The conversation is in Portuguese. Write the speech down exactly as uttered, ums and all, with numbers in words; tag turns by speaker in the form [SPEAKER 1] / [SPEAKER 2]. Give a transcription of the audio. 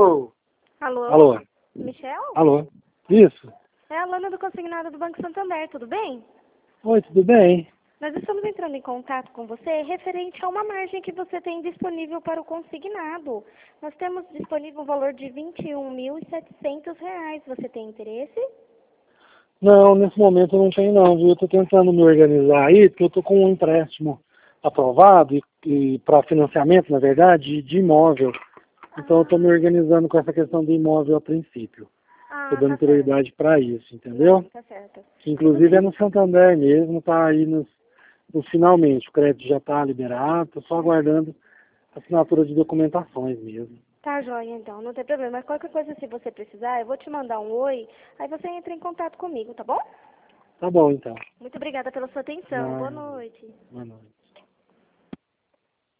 [SPEAKER 1] Alô?
[SPEAKER 2] Alô?
[SPEAKER 1] Alô?
[SPEAKER 2] Michel?
[SPEAKER 1] Alô? Isso?
[SPEAKER 2] É a Lana do Consignado do Banco Santander, tudo bem?
[SPEAKER 1] Oi, tudo bem?
[SPEAKER 2] Nós estamos entrando em contato com você referente a uma margem que você tem disponível para o consignado. Nós temos disponível um valor de vinte e um mil e setecentos reais. Você tem interesse?
[SPEAKER 1] Não, nesse momento eu não tenho não, viu? Eu tô tentando me organizar aí, porque eu tô com um empréstimo aprovado e, e para financiamento, na verdade, de imóvel. Então eu tô me organizando com essa questão do imóvel a princípio. Tô
[SPEAKER 2] Ah,
[SPEAKER 1] dando
[SPEAKER 2] tá certo.
[SPEAKER 1] prioridade para isso, entendeu?
[SPEAKER 2] Não, tá certo.
[SPEAKER 1] Que inclusive é no Santander mesmo, tá aí nos, nos finalmente. O crédito já tá liberado, tô só aguardando a assinatura de documentações mesmo.
[SPEAKER 2] Tá joia, então, não tem problema. Mas qualquer coisa, se você precisar, eu vou te mandar um oi, aí você entra em contato comigo, tá bom?
[SPEAKER 1] Tá bom então.
[SPEAKER 2] Muito obrigada pela sua atenção. Boa
[SPEAKER 1] Ah,
[SPEAKER 2] noite.
[SPEAKER 1] boa noite.